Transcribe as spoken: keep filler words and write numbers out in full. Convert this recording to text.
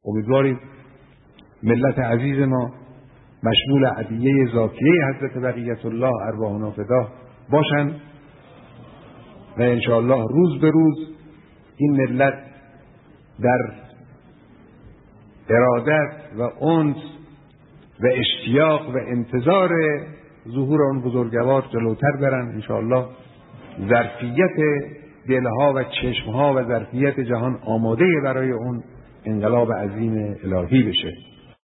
امیدواریم ملت عزیز ما مشمول عدیه ذاتیه حضرت بقیت الله ارواحنا فداه باشند و انشاءالله روز به روز این ملت در ارادت و انس و اشتیاق و انتظار ظهور آن بزرگوار جلوتر برن. انشاءالله ظرفیت دلها و چشمها و ظرفیت جهان آماده برای اون انقلاب عظیم الهی بشه.